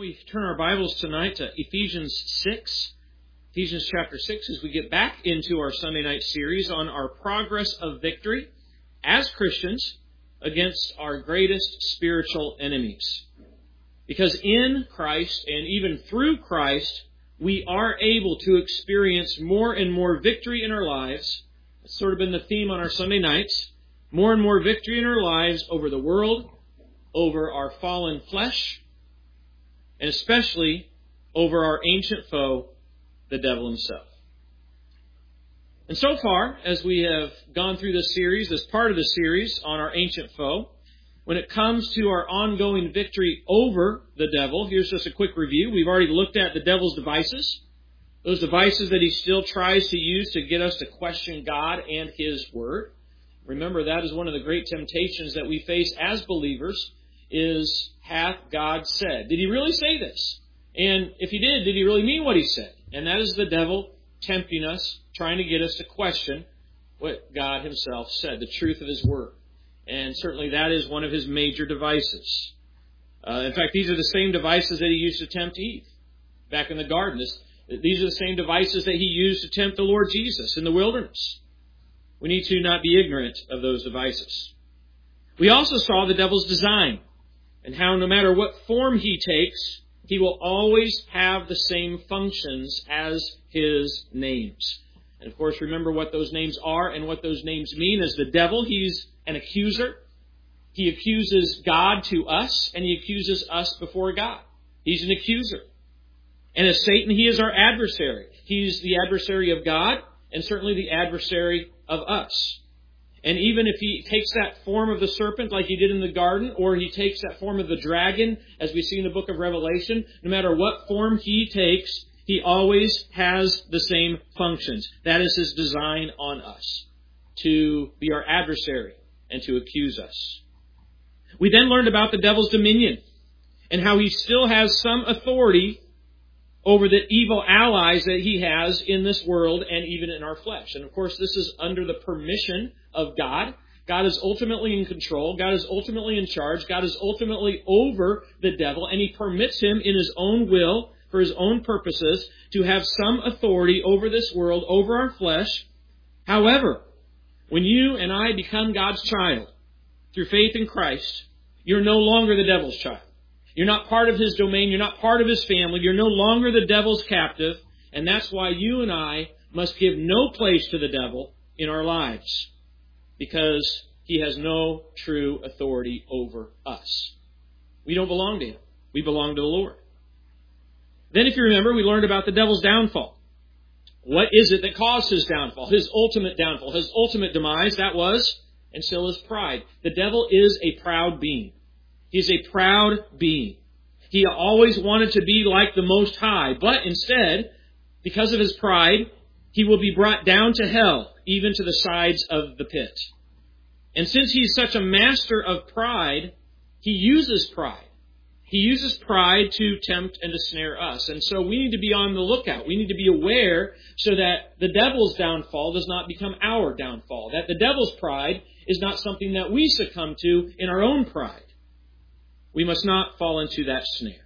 we turn our Bibles tonight to Ephesians 6, Ephesians chapter 6, as we get back into our Sunday night series on our progress of victory as Christians against our greatest spiritual enemies. Because in Christ and even through Christ, we are able to experience more and more victory in our lives. That's sort of been the theme on our Sunday nights. More and more victory in our lives over the world, over our fallen flesh, and especially over our ancient foe, the devil himself. And so far, as we have gone through this series, this part of the series on our ancient foe, when it comes to our ongoing victory over the devil, here's just a quick review. We've already looked at the devil's devices, those devices that he still tries to use to get us to question God and His Word. Remember, that is one of the great temptations that we face as believers, is, hath God said? Did He really say this? And if He did He really mean what He said? And that is the devil tempting us, trying to get us to question what God Himself said, the truth of His Word. And certainly that is one of his major devices. In fact, these are the same devices that he used to tempt Eve back in the garden. These are the same devices that he used to tempt the Lord Jesus in the wilderness. We need to not be ignorant of those devices. We also saw the devil's design and how no matter what form he takes, he will always have the same functions as his names. And of course, remember what those names are and what those names mean. As the devil, he's an accuser. He accuses God to us, and he accuses us before God. He's an accuser. And as Satan, he is our adversary. He's the adversary of God, and certainly the adversary of us. And even if he takes that form of the serpent like he did in the garden, or he takes that form of the dragon, as we see in the book of Revelation, no matter what form he takes, he always has the same functions. That is his design on us, to be our adversary and to accuse us. We then learned about the devil's dominion and how he still has some authority over the evil allies that he has in this world and even in our flesh. And of course, this is under the permission of God. God is ultimately in control. God is ultimately in charge. God is ultimately over the devil, and he permits him in his own will, for his own purposes, to have some authority over this world, over our flesh. However, when you and I become God's child through faith in Christ, you're no longer the devil's child. You're not part of his domain. You're not part of his family. You're no longer the devil's captive. And that's why you and I must give no place to the devil in our lives, because he has no true authority over us. We don't belong to him. We belong to the Lord. Then, if you remember, we learned about the devil's downfall. What is it that caused his downfall? His ultimate downfall, his ultimate demise, that was, and still is, pride. The devil is a proud being. He's a proud being. He always wanted to be like the Most High, but instead, because of his pride, he will be brought down to hell, even to the sides of the pit. And since he's such a master of pride, he uses pride. He uses pride to tempt and to snare us. And so we need to be on the lookout. We need to be aware so that the devil's downfall does not become our downfall. That the devil's pride is not something that we succumb to in our own pride. We must not fall into that snare.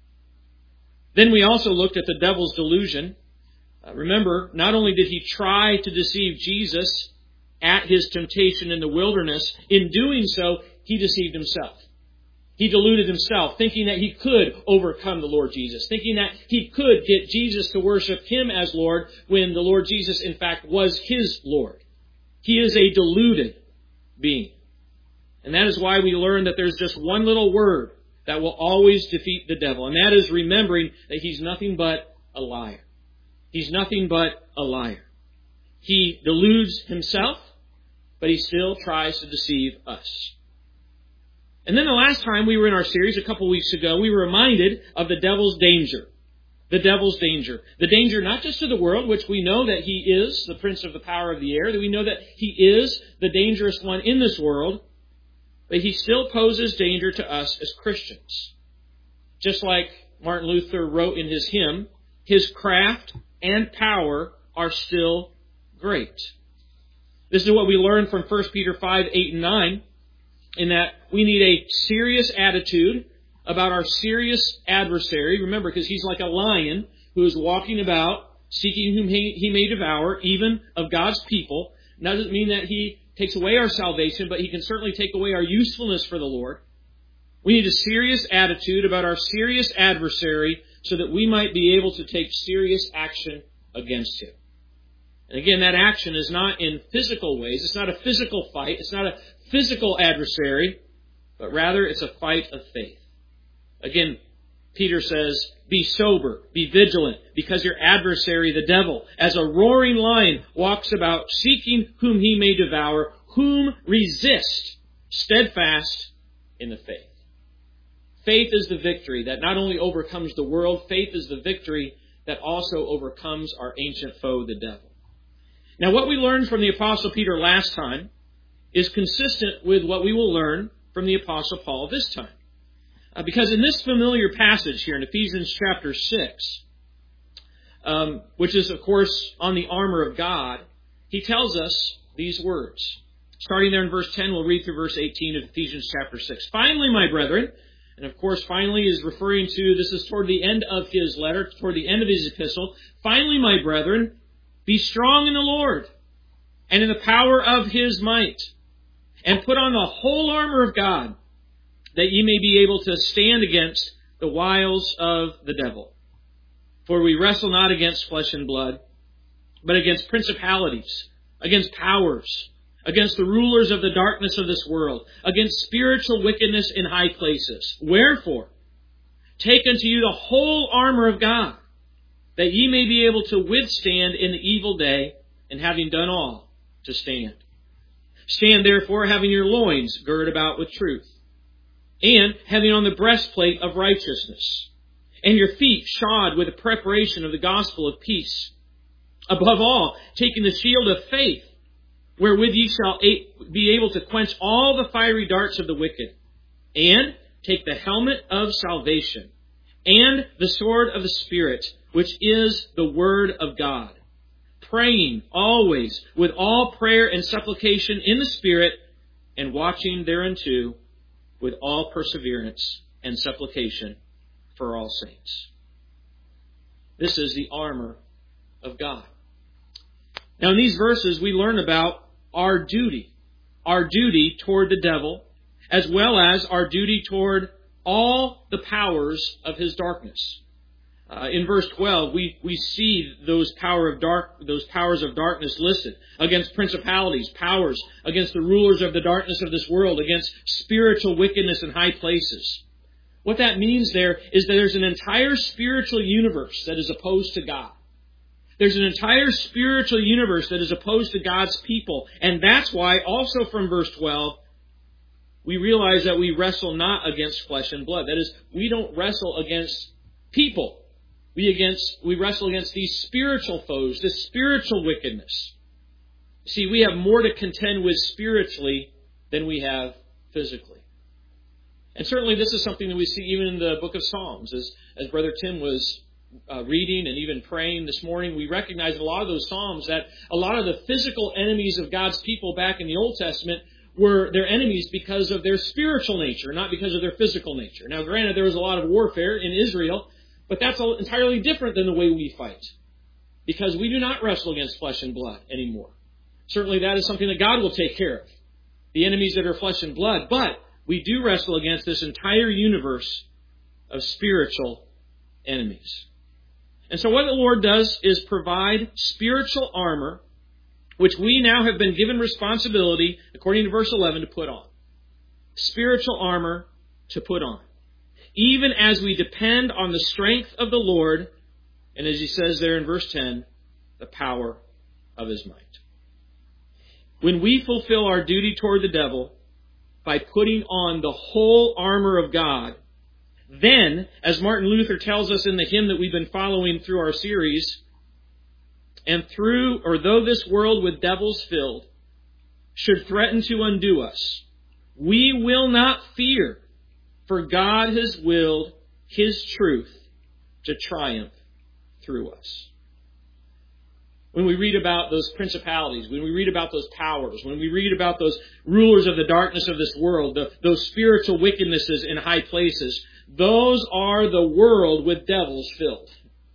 Then we also looked at the devil's delusion. Remember, not only did he try to deceive Jesus at his temptation in the wilderness, in doing so, he deceived himself. He deluded himself, thinking that he could overcome the Lord Jesus, thinking that he could get Jesus to worship him as Lord when the Lord Jesus, in fact, was his Lord. He is a deluded being. And that is why we learn that there's just one little word that will always defeat the devil, and that is remembering that he's nothing but a liar. He's nothing but a liar. He deludes himself, but he still tries to deceive us. And then the last time we were in our series, a couple weeks ago, we were reminded of the devil's danger. The devil's danger. The danger not just to the world, which we know that he is the prince of the power of the air, that we know that he is the dangerous one in this world, but he still poses danger to us as Christians. Just like Martin Luther wrote in his hymn, his craft and power are still great. This is what we learn from 1 Peter 5, 8, and 9. In that we need a serious attitude about our serious adversary. Remember, because he's like a lion who is walking about, seeking whom he may devour, even of God's people. It doesn't mean that he takes away our salvation, but he can certainly take away our usefulness for the Lord. We need a serious attitude about our serious adversary so that we might be able to take serious action against him. And again, that action is not in physical ways. It's not a physical fight. It's not a physical adversary, but rather it's a fight of faith. Again, Peter says, be sober, be vigilant, because your adversary, the devil, as a roaring lion, walks about seeking whom he may devour, whom resist, steadfast in the faith. Faith is the victory that not only overcomes the world, faith is the victory that also overcomes our ancient foe, the devil. Now, what we learned from the Apostle Peter last time is consistent with what we will learn from the Apostle Paul this time. Because in this familiar passage here in Ephesians chapter 6, which is, of course, on the armor of God, he tells us these words. Starting there in verse 10, we'll read through verse 18 of Ephesians chapter 6. Finally, my brethren, and of course, finally is referring to, this is toward the end of his letter, toward the end of his epistle. Finally, my brethren, be strong in the Lord and in the power of his might, and put on the whole armor of God, that ye may be able to stand against the wiles of the devil. For we wrestle not against flesh and blood, but against principalities, against powers, against the rulers of the darkness of this world, against spiritual wickedness in high places. Wherefore, take unto you the whole armor of God, that ye may be able to withstand in the evil day, and having done all, to stand. Stand therefore, having your loins girded about with truth, and having on the breastplate of righteousness, and your feet shod with the preparation of the gospel of peace. Above all, taking the shield of faith, wherewith ye shall be able to quench all the fiery darts of the wicked, and take the helmet of salvation, and the sword of the Spirit, which is the word of God, praying always with all prayer and supplication in the Spirit, and watching thereunto with all perseverance and supplication for all saints. This is the armor of God. Now in these verses we learn about our duty toward the devil, as well as our duty toward all the powers of his darkness. In verse 12, we see those powers of darkness listed against principalities, powers, against the rulers of the darkness of this world, against spiritual wickedness in high places. What that means there is that there's an entire spiritual universe that is opposed to God. There's an entire spiritual universe that is opposed to God's people. And that's why, also from verse 12, we realize that we wrestle not against flesh and blood. That is, we don't wrestle against people. We wrestle against these spiritual foes, this spiritual wickedness. See, we have more to contend with spiritually than we have physically. And certainly this is something that we see even in the book of Psalms. As Brother Tim was reading and even praying this morning, we recognize in a lot of those Psalms that a lot of the physical enemies of God's people back in the Old Testament were their enemies because of their spiritual nature, not because of their physical nature. Now, granted, there was a lot of warfare in Israel, but that's entirely different than the way we fight, because we do not wrestle against flesh and blood anymore. Certainly that is something that God will take care of, the enemies that are flesh and blood, but we do wrestle against this entire universe of spiritual enemies. And so what the Lord does is provide spiritual armor, which we now have been given responsibility, according to verse 11, to put on. Spiritual armor to put on. Even as we depend on the strength of the Lord, and as he says there in verse 10, the power of his might. When we fulfill our duty toward the devil by putting on the whole armor of God, then, as Martin Luther tells us in the hymn that we've been following through our series, though this world with devils filled should threaten to undo us, we will not fear, for God has willed his truth to triumph through us. When we read about those principalities, when we read about those powers, when we read about those rulers of the darkness of this world, those spiritual wickednesses in high places, those are the world with devils filled.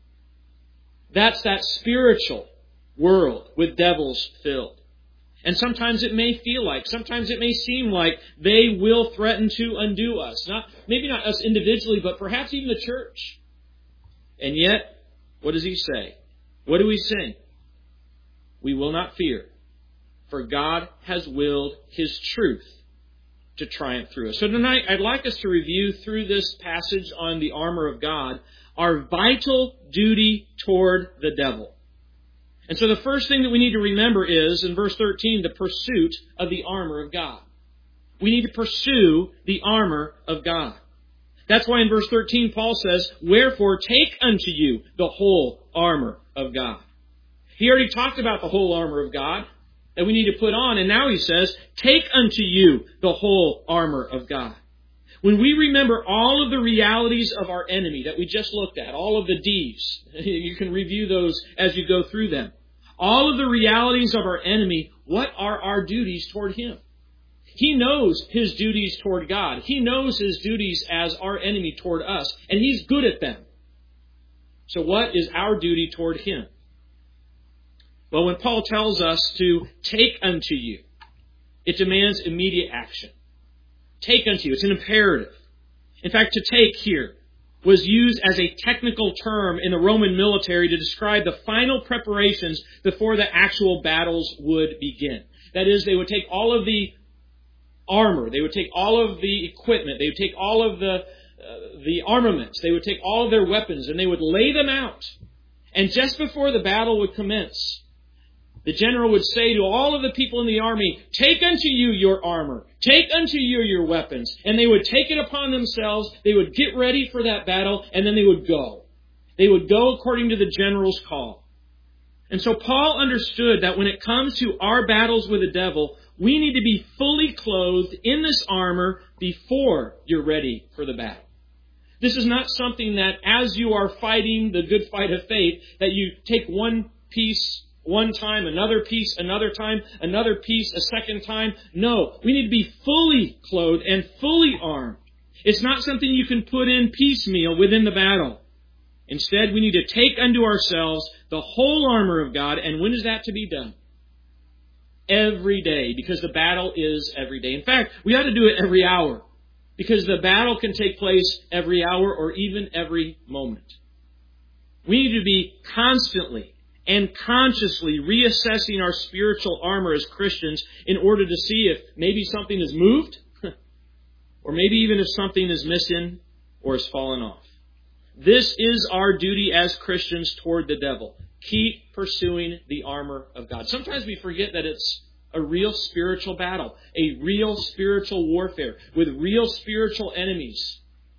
That's that spiritual world with devils filled. And sometimes it may feel like, sometimes it may seem like they will threaten to undo us. Maybe not us individually, but perhaps even the church. And yet, what does he say? What do we sing? We will not fear, for God has willed His truth to triumph through us. So tonight, I'd like us to review through this passage on the armor of God, our vital duty toward the devil. And so the first thing that we need to remember is, in verse 13, the pursuit of the armor of God. We need to pursue the armor of God. That's why in verse 13 Paul says, "Wherefore take unto you the whole armor of God." He already talked about the whole armor of God that we need to put on, and now he says, "Take unto you the whole armor of God." When we remember all of the realities of our enemy that we just looked at, all of the D's, you can review those as you go through them. All of the realities of our enemy, what are our duties toward him? He knows his duties toward God. He knows his duties as our enemy toward us, and he's good at them. So what is our duty toward him? Well, when Paul tells us to take unto you, it demands immediate action. Take unto you. It's an imperative. In fact, to take here was used as a technical term in the Roman military to describe the final preparations before the actual battles would begin. That is, they would take all of the armor, they would take all of the equipment, they would take all of the armaments, they would take all of their weapons, and they would lay them out. And just before the battle would commence, the general would say to all of the people in the army, "Take unto you your armor. Take unto you your weapons." And they would take it upon themselves. They would get ready for that battle, and then they would go. They would go according to the general's call. And so Paul understood that when it comes to our battles with the devil, we need to be fully clothed in this armor before you're ready for the battle. This is not something that as you are fighting the good fight of faith, that you take one piece one time, another piece, another time, another piece, a second time. No, we need to be fully clothed and fully armed. It's not something you can put in piecemeal within the battle. Instead, we need to take unto ourselves the whole armor of God. And when is that to be done? Every day, because the battle is every day. In fact, we ought to do it every hour, because the battle can take place every hour or even every moment. We need to be constantly and consciously reassessing our spiritual armor as Christians in order to see if maybe something has moved, or maybe even if something is missing or has fallen off. This is our duty as Christians toward the devil. Keep pursuing the armor of God. Sometimes we forget that it's a real spiritual battle, a real spiritual warfare with real spiritual enemies.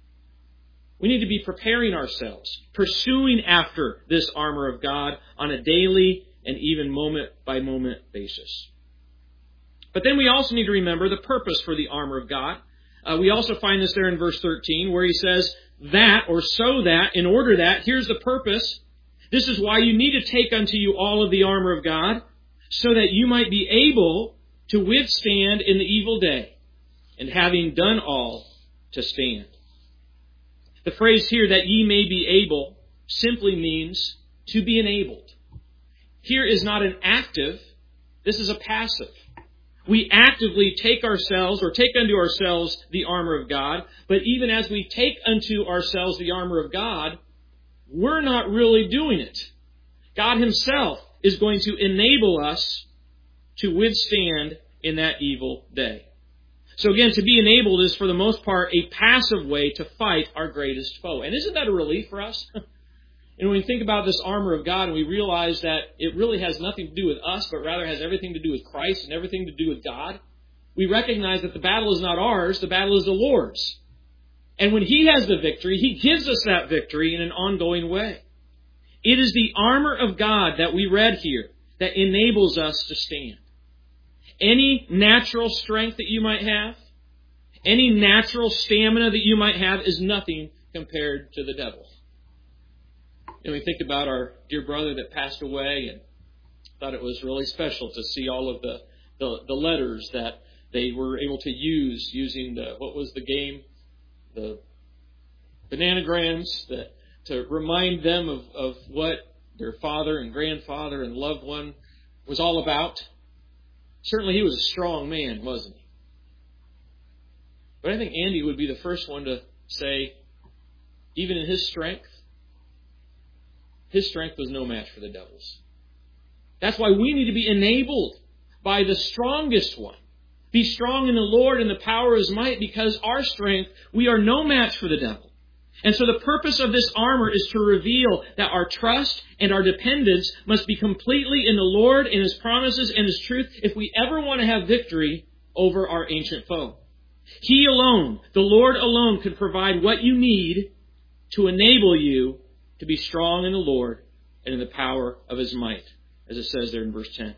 We need to be preparing ourselves, pursuing after this armor of God on a daily and even moment-by-moment basis. But then we also need to remember the purpose for the armor of God. We also find this there in verse 13, where he says that, or so that, in order that, here's the purpose. This is why you need to take unto you all of the armor of God, so that you might be able to withstand in the evil day, and having done all, to stand. The phrase here, that ye may be able, simply means to be enabled. Here is not an active, this is a passive. We actively take ourselves, or take unto ourselves the armor of God, but even as we take unto ourselves the armor of God, we're not really doing it. God Himself is going to enable us to withstand in that evil day. So again, to be enabled is for the most part a passive way to fight our greatest foe. And isn't that a relief for us? And when we think about this armor of God and we realize that it really has nothing to do with us, but rather has everything to do with Christ and everything to do with God, we recognize that the battle is not ours, the battle is the Lord's. And when He has the victory, He gives us that victory in an ongoing way. It is the armor of God that we read here that enables us to stand. Any natural strength that you might have, any natural stamina that you might have is nothing compared to the devil. And we think about our dear brother that passed away, and thought it was really special to see all of the letters that they were able to use using what was the game? bananagrams to remind them of what their father and grandfather and loved one was all about. Certainly he was a strong man, wasn't he? But I think Andy would be the first one to say, even in his strength was no match for the devil's. That's why we need to be enabled by the strongest one. Be strong in the Lord and the power of His might, because our strength, we are no match for the devil. And so the purpose of this armor is to reveal that our trust and our dependence must be completely in the Lord and His promises and His truth if we ever want to have victory over our ancient foe. He alone, the Lord alone, can provide what you need to enable you to be strong in the Lord and in the power of His might, as it says there in verse 10.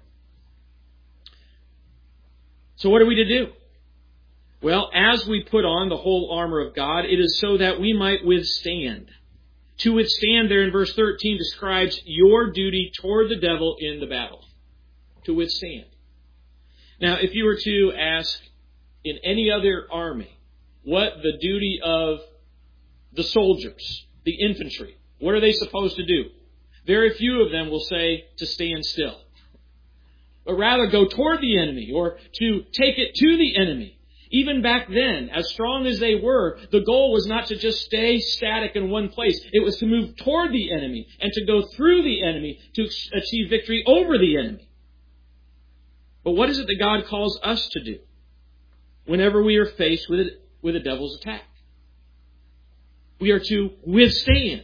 So what are we to do? Well, as we put on the whole armor of God, it is so that we might withstand. To withstand there in verse 13 describes your duty toward the devil in the battle. To withstand. Now, if you were to ask in any other army what the duty of the soldiers, the infantry, what are they supposed to do? Very few of them will say to stand still, but rather go toward the enemy or to take it to the enemy. Even back then, as strong as they were, the goal was not to just stay static in one place. It was to move toward the enemy and to go through the enemy to achieve victory over the enemy. But what is it that God calls us to do whenever we are faced with a devil's attack? We are to withstand.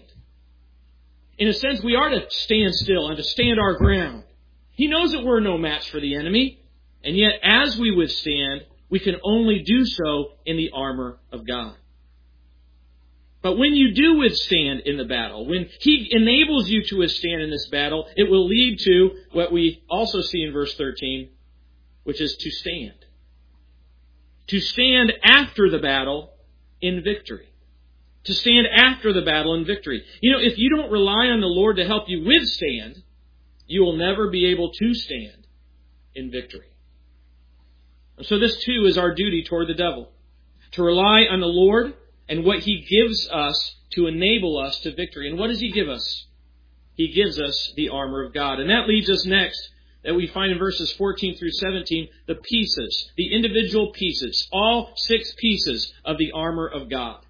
In a sense, we are to stand still and to stand our ground. He knows that we're no match for the enemy, and yet as we withstand, we can only do so in the armor of God. But when you do withstand in the battle, when He enables you to withstand in this battle, it will lead to what we also see in verse 13, which is to stand. To stand after the battle in victory. To stand after the battle in victory. You know, if you don't rely on the Lord to help you withstand, you will never be able to stand in victory. So this too is our duty toward the devil. To rely on the Lord and what He gives us to enable us to victory. And what does He give us? He gives us the armor of God. And that leads us next, that we find in verses 14 through 17, the pieces, the individual pieces, all 6 pieces of the armor of God.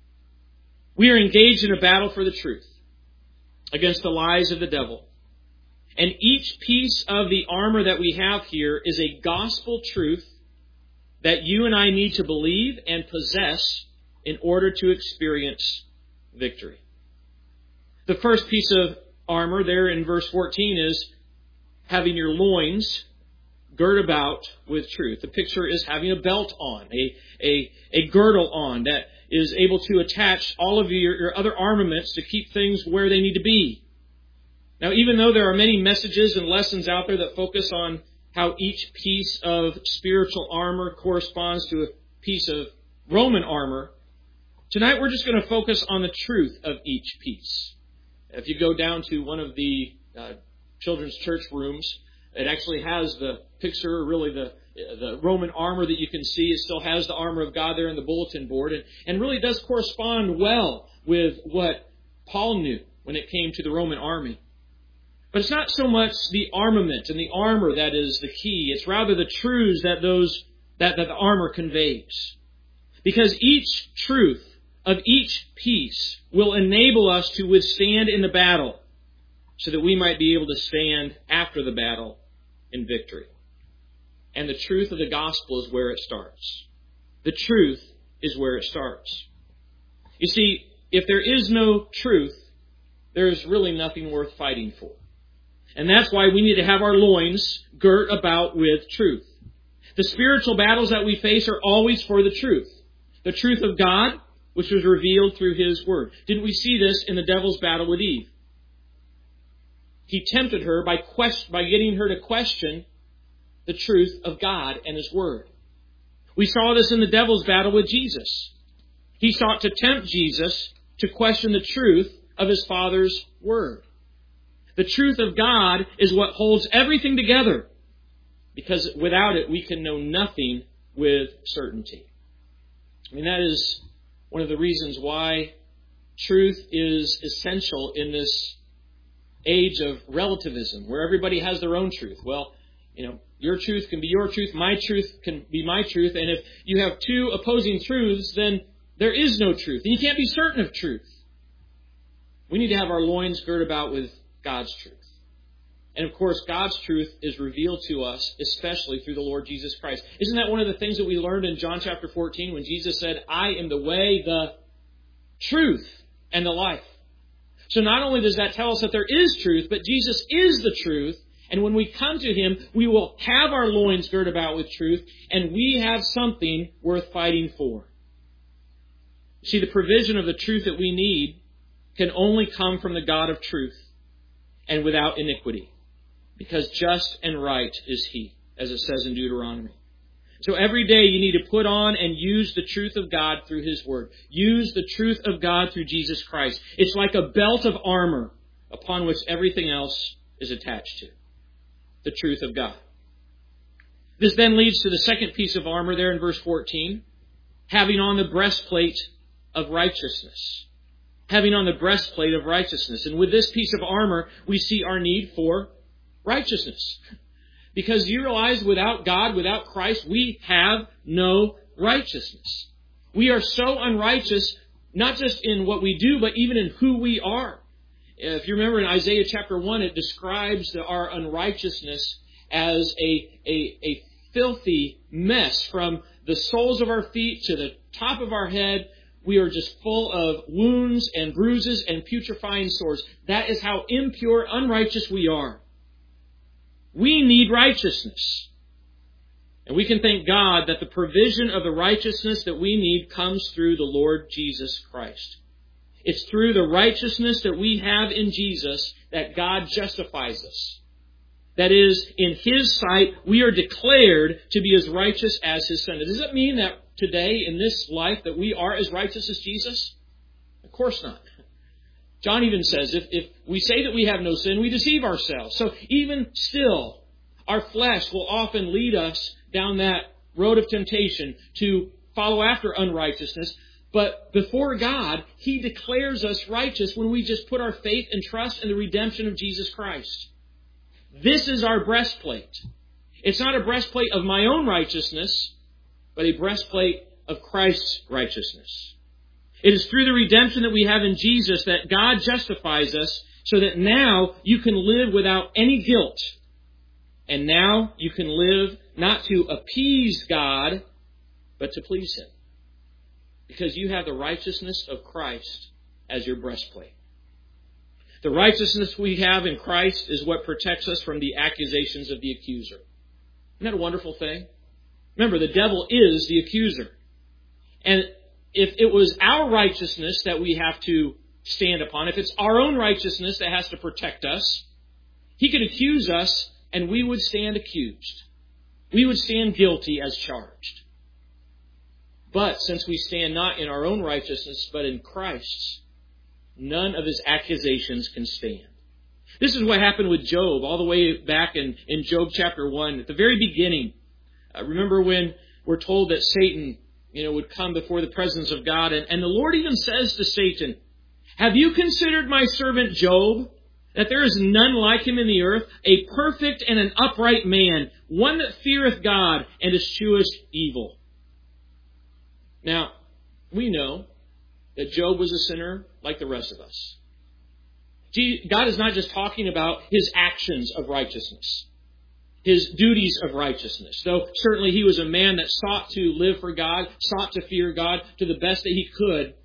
We are engaged in a battle for the truth against the lies of the devil. And each piece of the armor that we have here is a gospel truth that you and I need to believe and possess in order to experience victory. The first piece of armor there in verse 14 is having your loins girt about with truth. The picture is having a belt on, a girdle on that is able to attach all of your other armaments to keep things where they need to be. Now, even though there are many messages and lessons out there that focus on how each piece of spiritual armor corresponds to a piece of Roman armor, tonight we're just going to focus on the truth of each piece. If you go down to one of the children's church rooms, it actually has the picture, really the Roman armor that you can see. It still has the armor of God there in the bulletin board, and really does correspond well with what Paul knew when it came to the Roman army. But it's not so much the armament and the armor that is the key. It's rather the truths that the armor conveys. Because each truth of each piece will enable us to withstand in the battle so that we might be able to stand after the battle in victory. And the truth of the gospel is where it starts. The truth is where it starts. You see, if there is no truth, there is really nothing worth fighting for. And that's why we need to have our loins girt about with truth. The spiritual battles that we face are always for the truth. The truth of God, which was revealed through His Word. Didn't we see this in the devil's battle with Eve? He tempted her by getting her to question the truth of God and His Word. We saw this in the devil's battle with Jesus. He sought to tempt Jesus to question the truth of His Father's Word. The truth of God is what holds everything together, because without it we can know nothing with certainty. I mean, that is one of the reasons why truth is essential in this age of relativism, where everybody has their own truth. Well, your truth can be your truth, my truth can be my truth, and if you have two opposing truths, then there is no truth, and you can't be certain of truth. We need to have our loins girded about with God's truth. And of course, God's truth is revealed to us, especially through the Lord Jesus Christ. Isn't that one of the things that we learned in John chapter 14 when Jesus said, I am the way, the truth, and the life? So not only does that tell us that there is truth, but Jesus is the truth. And when we come to Him, we will have our loins girded about with truth, and we have something worth fighting for. See, the provision of the truth that we need can only come from the God of truth and without iniquity, because just and right is He, as it says in Deuteronomy. So every day you need to put on and use the truth of God through His Word. Use the truth of God through Jesus Christ. It's like a belt of armor upon which everything else is attached to. The truth of God. This then leads to the second piece of armor there in verse 14. Having on the breastplate of righteousness. Having on the breastplate of righteousness. And with this piece of armor, we see our need for righteousness. Because you realize without God, without Christ, we have no righteousness. We are so unrighteous, not just in what we do, but even in who we are. If you remember in Isaiah chapter 1, it describes our unrighteousness as a filthy mess from the soles of our feet to the top of our head. We are just full of wounds and bruises and putrefying sores. That is how impure, unrighteous we are. We need righteousness. And we can thank God that the provision of the righteousness that we need comes through the Lord Jesus Christ. It's through the righteousness that we have in Jesus that God justifies us. That is, in His sight, we are declared to be as righteous as His Son. Does it mean that today, in this life, that we are as righteous as Jesus? Of course not. John even says, if we say that we have no sin, we deceive ourselves. So even still, our flesh will often lead us down that road of temptation to follow after unrighteousness. But before God, He declares us righteous when we just put our faith and trust in the redemption of Jesus Christ. This is our breastplate. It's not a breastplate of my own righteousness, but a breastplate of Christ's righteousness. It is through the redemption that we have in Jesus that God justifies us so that now you can live without any guilt. And now you can live not to appease God, but to please Him. Because you have the righteousness of Christ as your breastplate. The righteousness we have in Christ is what protects us from the accusations of the accuser. Isn't that a wonderful thing? Remember, the devil is the accuser. And if it was our righteousness that we have to stand upon, if it's our own righteousness that has to protect us, he could accuse us and we would stand accused. We would stand guilty as charged. But since we stand not in our own righteousness, but in Christ's, none of his accusations can stand. This is what happened with Job all the way back in Job chapter 1. At the very beginning, remember when we're told that Satan would come before the presence of God. And the Lord even says to Satan, "Have you considered my servant Job, that there is none like him in the earth, a perfect and an upright man, one that feareth God and escheweth evil?" Now, we know that Job was a sinner like the rest of us. God is not just talking about his actions of righteousness, his duties of righteousness. Though certainly he was a man that sought to live for God, sought to fear God to the best that he could.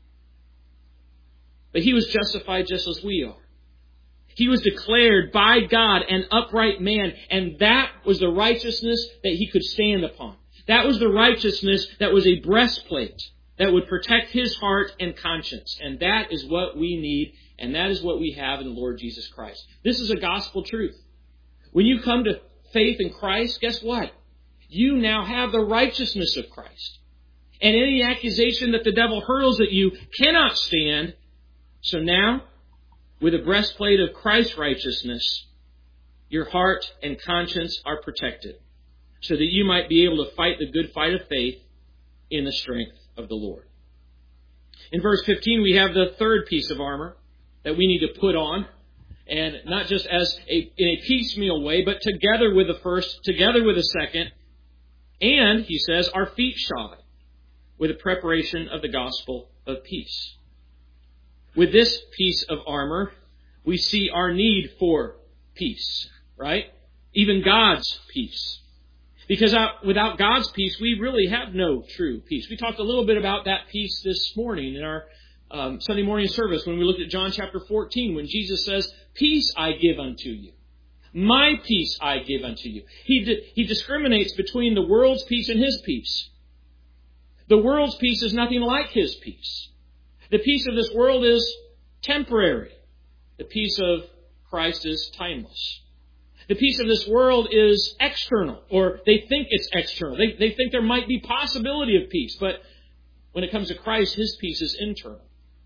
But he was justified just as we are. He was declared by God an upright man, and that was the righteousness that he could stand upon. That was the righteousness that was a breastplate that would protect his heart and conscience. And that is what we need, and that is what we have in the Lord Jesus Christ. This is a gospel truth. When you come to faith in Christ, guess what? You now have the righteousness of Christ. And any accusation that the devil hurls at you cannot stand. So now, with a breastplate of Christ's righteousness, your heart and conscience are protected, so that you might be able to fight the good fight of faith in the strength of the Lord. In verse 15, we have the third piece of armor that we need to put on. And not just in a piecemeal way, but together with the first, together with the second. And, he says, our feet shod with the preparation of the gospel of peace. With this piece of armor, we see our need for peace, right? Even God's peace. Because without God's peace, we really have no true peace. We talked a little bit about that peace this morning in our Sunday morning service when we looked at John chapter 14, when Jesus says, "Peace I give unto you. My peace I give unto you." He discriminates between the world's peace and His peace. The world's peace is nothing like His peace. The peace of this world is temporary. The peace of Christ is timeless. The peace of this world is external, or they think it's external. They think there might be possibility of peace, but when it comes to Christ, His peace is internal.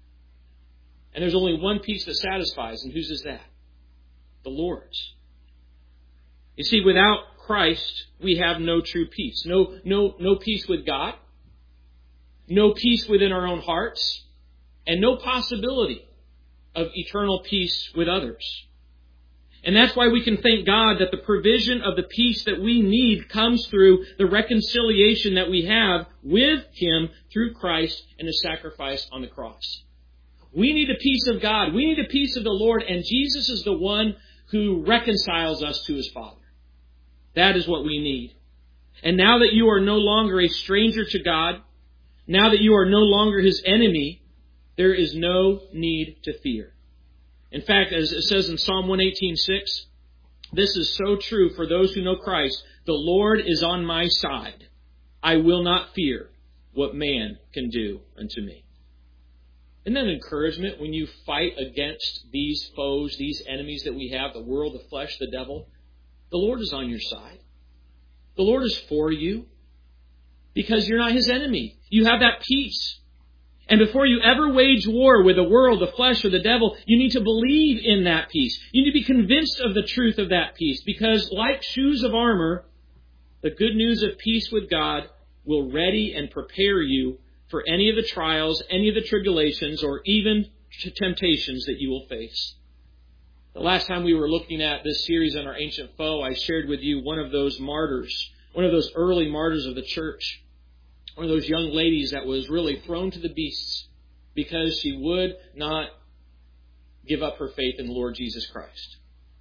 And there's only one peace that satisfies, and whose is that? The Lord's. You see, without Christ, we have no true peace. No peace with God, no peace within our own hearts, and no possibility of eternal peace with others. And that's why we can thank God that the provision of the peace that we need comes through the reconciliation that we have with Him through Christ and His sacrifice on the cross. We need the peace of God. We need the peace of the Lord, and Jesus is the one who reconciles us to His Father. That is what we need. And now that you are no longer a stranger to God, now that you are no longer His enemy, there is no need to fear. In fact, as it says in Psalm 118:6, this is so true for those who know Christ. The Lord is on my side. I will not fear what man can do unto me. Isn't that encouragement when you fight against these foes, these enemies that we have, the world, the flesh, the devil? The Lord is on your side. The Lord is for you because you're not His enemy. You have that peace. And before you ever wage war with the world, the flesh, or the devil, you need to believe in that peace. You need to be convinced of the truth of that peace because, like shoes of armor, the good news of peace with God will ready and prepare you for any of the trials, any of the tribulations, or even temptations that you will face. The last time we were looking at this series on our ancient foe, I shared with you one of those martyrs, one of those early martyrs of the church, one of those young ladies that was really thrown to the beasts because she would not give up her faith in the Lord Jesus Christ.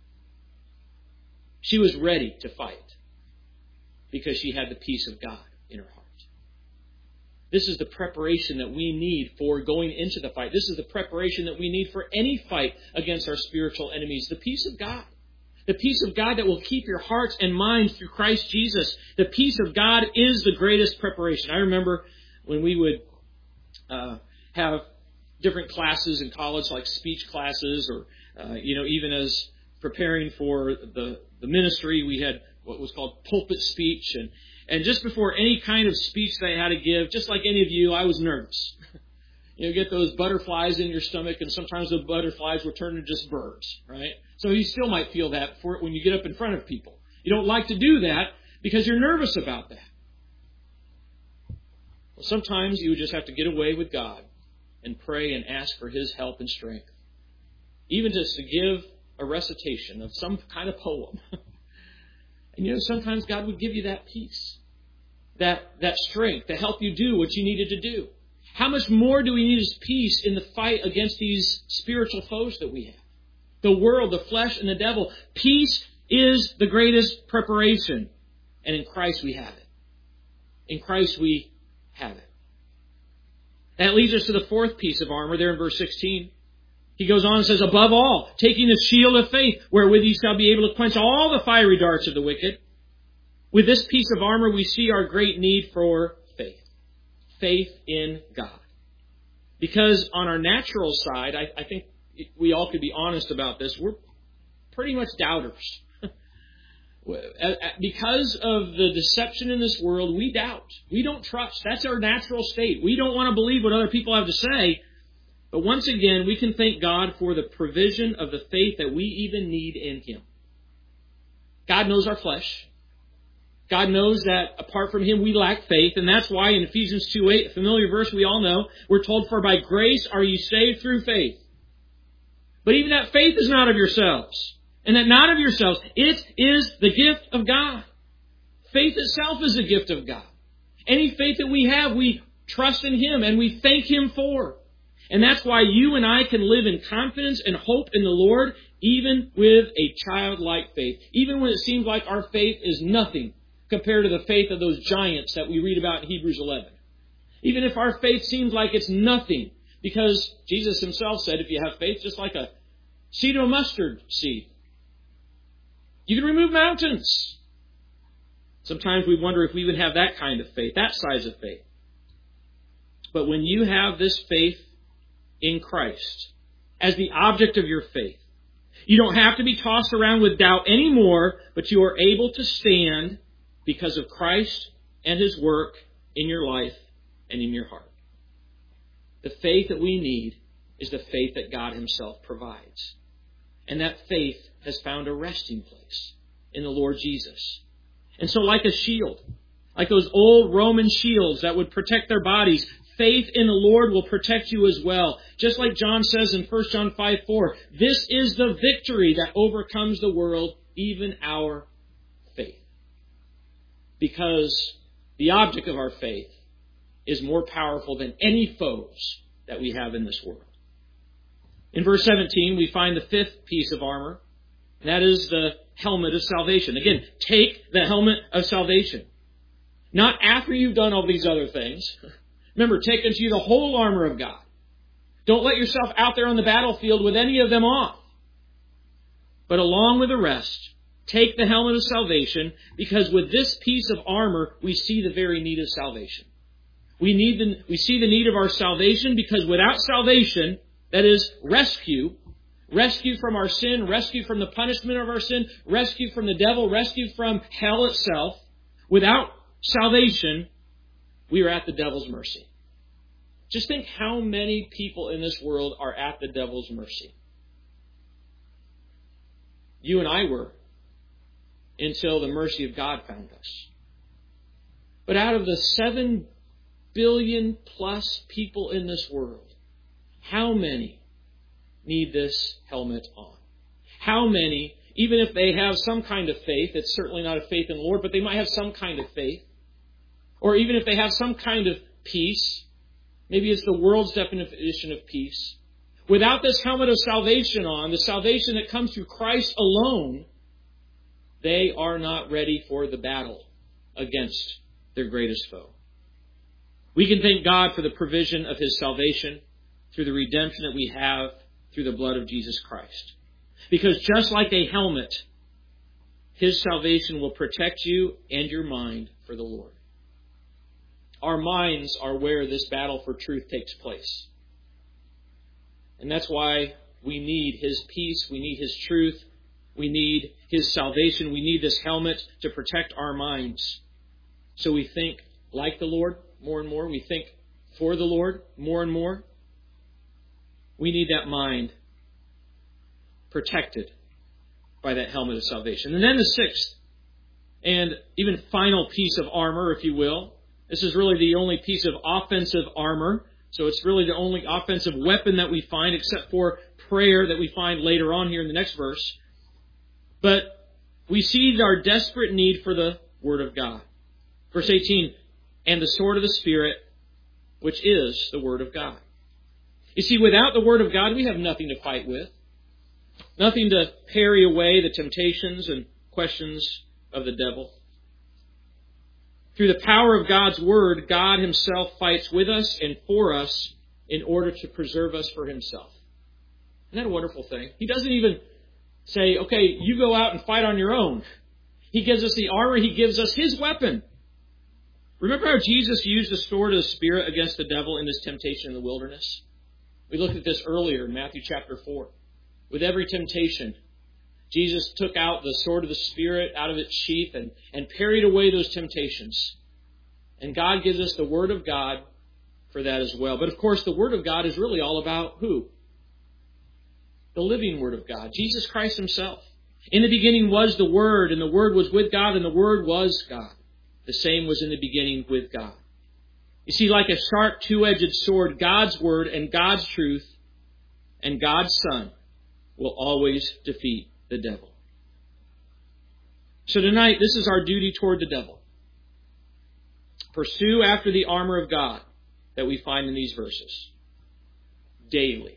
She was ready to fight because she had the peace of God in her heart. This is the preparation that we need for going into the fight. This is the preparation that we need for any fight against our spiritual enemies. The peace of God. The peace of God that will keep your hearts and minds through Christ Jesus. The peace of God is the greatest preparation. I remember when we would have different classes in college, like speech classes, or even as preparing for the ministry, we had what was called pulpit speech, and just before any kind of speech that I had to give, just like any of you, I was nervous. You get those butterflies in your stomach, and sometimes the butterflies will turn into just birds, right? So you still might feel that when you get up in front of people. You don't like to do that because you're nervous about that. Well, sometimes you just have to get away with God and pray and ask for His help and strength. Even just to give a recitation of some kind of poem. And sometimes God would give you that peace, that strength to help you do what you needed to do. How much more do we need His peace in the fight against these spiritual foes that we have? The world, the flesh, and the devil. Peace is the greatest preparation. And in Christ we have it. In Christ we have it. That leads us to the fourth piece of armor there in verse 16. He goes on and says, above all, taking the shield of faith, wherewith ye shall be able to quench all the fiery darts of the wicked. With this piece of armor, we see our great need for faith. Faith in God. Because on our natural side, I think we all could be honest about this, we're pretty much doubters. Because of the deception in this world, we doubt. We don't trust. That's our natural state. We don't want to believe what other people have to say. But once again, we can thank God for the provision of the faith that we even need in Him. God knows our flesh. God knows that apart from Him we lack faith, and that's why in Ephesians 2:8, a familiar verse we all know, we're told, "For by grace are you saved through faith." But even that faith is not of yourselves, and that not of yourselves. It is the gift of God. Faith itself is a gift of God. Any faith that we have, we trust in Him and we thank Him for. And that's why you and I can live in confidence and hope in the Lord, even with a childlike faith. Even when it seems like our faith is nothing compared to the faith of those giants that we read about in Hebrews 11. Even if our faith seems like it's nothing, because Jesus Himself said, if you have faith just like a seed of a mustard seed, you can remove mountains. Sometimes we wonder if we even have that kind of faith, that size of faith. But when you have this faith in Christ as the object of your faith, you don't have to be tossed around with doubt anymore, but you are able to stand because of Christ and His work in your life and in your heart. The faith that we need is the faith that God Himself provides. And that faith has found a resting place in the Lord Jesus. And so like a shield, like those old Roman shields that would protect their bodies, faith in the Lord will protect you as well. Just like John says in 1 John 5:4, this is the victory that overcomes the world, even our faith. Because the object of our faith is more powerful than any foes that we have in this world. In verse 17, we find the fifth piece of armor, and that is the helmet of salvation. Again, take the helmet of salvation. Not after you've done all these other things. Remember, take unto you the whole armor of God. Don't let yourself out there on the battlefield with any of them off. But along with the rest, take the helmet of salvation, because with this piece of armor, we see the very need of salvation. We see the need of our salvation, because without salvation, that is rescue from our sin, rescue from the punishment of our sin, rescue from the devil, rescue from hell itself. Without salvation, we are at the devil's mercy. Just think how many people in this world are at the devil's mercy. You and I were, until the mercy of God found us. But out of the 7 billion plus people in this world, how many need this helmet on? How many, even if they have some kind of faith, it's certainly not a faith in the Lord, but they might have some kind of faith, or even if they have some kind of peace, maybe it's the world's definition of peace, without this helmet of salvation on, the salvation that comes through Christ alone, they are not ready for the battle against their greatest foe. We can thank God for the provision of His salvation through the redemption that we have through the blood of Jesus Christ. Because just like a helmet, His salvation will protect you and your mind for the Lord. Our minds are where this battle for truth takes place. And that's why we need His peace, we need His truth, we need His salvation, we need this helmet to protect our minds. So we think like the Lord more and more, we think for the Lord more and more. We need that mind protected by that helmet of salvation. And then the sixth and even final piece of armor, if you will. This is really the only piece of offensive armor. So it's really the only offensive weapon that we find, except for prayer that we find later on here in the next verse. But we see our desperate need for the Word of God. Verse 18, and the sword of the Spirit, which is the Word of God. You see, without the Word of God, we have nothing to fight with. Nothing to parry away the temptations and questions of the devil. Through the power of God's Word, God Himself fights with us and for us in order to preserve us for Himself. Isn't that a wonderful thing? He doesn't even say, okay, you go out and fight on your own. He gives us the armor. He gives us His weapon. Remember how Jesus used the sword of the Spirit against the devil in His temptation in the wilderness? We looked at this earlier in Matthew chapter 4. With every temptation, Jesus took out the sword of the Spirit out of its sheath and parried away those temptations. And God gives us the Word of God for that as well. But of course, the Word of God is really all about who? The living Word of God, Jesus Christ Himself. In the beginning was the Word, and the Word was with God, and the Word was God. The same was in the beginning with God. You see, like a sharp two-edged sword, God's Word and God's truth and God's Son will always defeat the devil. So tonight, this is our duty toward the devil. Pursue after the armor of God that we find in these verses. Daily.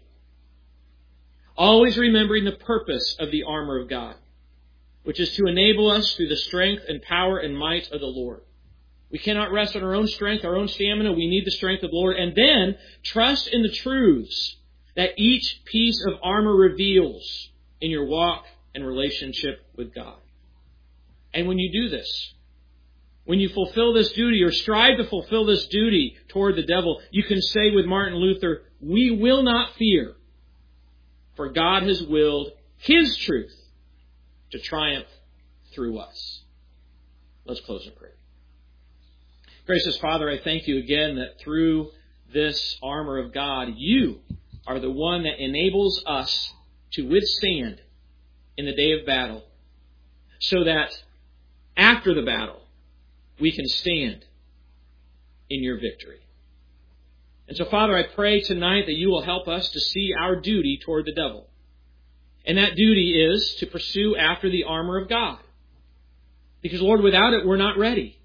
Always remembering the purpose of the armor of God, which is to enable us through the strength and power and might of the Lord. We cannot rest on our own strength, our own stamina. We need the strength of the Lord. And then trust in the truths that each piece of armor reveals in your walk and relationship with God. And when you do this, when you fulfill this duty or strive to fulfill this duty toward the devil, you can say with Martin Luther, we will not fear, for God has willed His truth to triumph through us. Let's close in prayer. Gracious Father, I thank you again that through this armor of God, you are the one that enables us to withstand in the day of battle, so that after the battle, we can stand in your victory. And so, Father, I pray tonight that you will help us to see our duty toward the devil. And that duty is to pursue after the armor of God. Because, Lord, without it, we're not ready.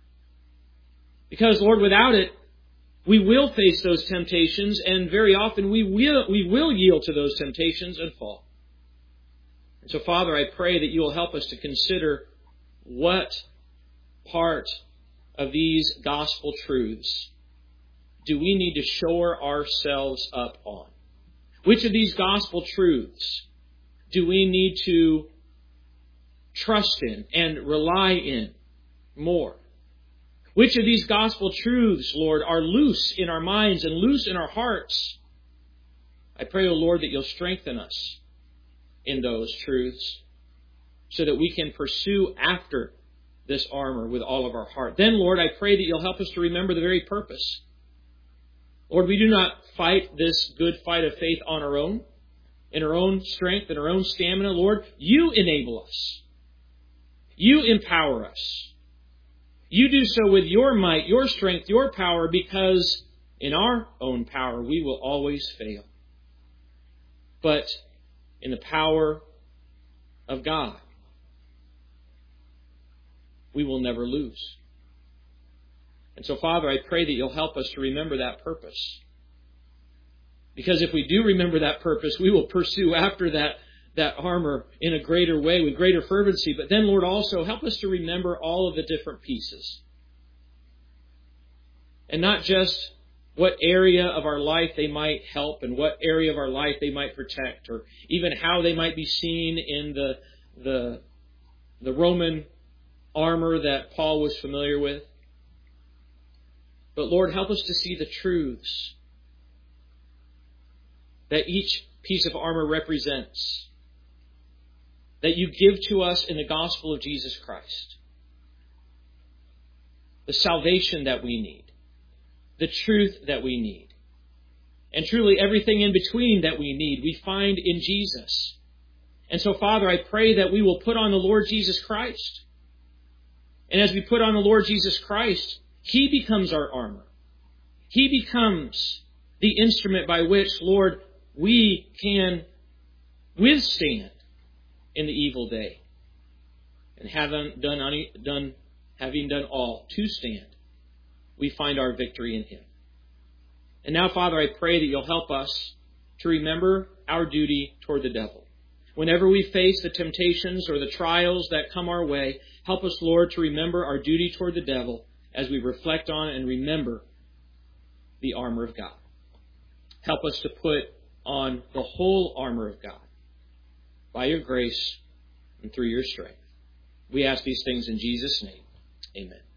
Because, Lord, without it, we will face those temptations, and very often we will yield to those temptations and fall. And so, Father, I pray that you will help us to consider what part of these gospel truths do we need to shore ourselves up on? Which of these gospel truths do we need to trust in and rely in more? Which of these gospel truths, Lord, are loose in our minds and loose in our hearts? I pray, O Lord, that you'll strengthen us in those truths so that we can pursue after this armor with all of our heart. Then, Lord, I pray that you'll help us to remember the very purpose. Lord, we do not fight this good fight of faith on our own, in our own strength and our own stamina. Lord, you enable us. You empower us. You do so with your might, your strength, your power, because in our own power we will always fail. But in the power of God, we will never lose. And so, Father, I pray that you'll help us to remember that purpose. Because if we do remember that purpose, we will pursue after that armor in a greater way, with greater fervency. But then, Lord, also help us to remember all of the different pieces. And not just what area of our life they might help and what area of our life they might protect, or even how they might be seen in the Roman armor that Paul was familiar with. But Lord, help us to see the truths that each piece of armor represents, that you give to us in the gospel of Jesus Christ. The salvation that we need, the truth that we need, and truly everything in between that we need, we find in Jesus. And so, Father, I pray that we will put on the Lord Jesus Christ. And as we put on the Lord Jesus Christ, He becomes our armor. He becomes the instrument by which, Lord, we can withstand in the evil day. And having done all to stand, we find our victory in Him. And now, Father, I pray that you'll help us to remember our duty toward the devil. Whenever we face the temptations or the trials that come our way, help us, Lord, to remember our duty toward the devil as we reflect on and remember the armor of God. Help us to put on the whole armor of God by your grace and through your strength. We ask these things in Jesus' name. Amen.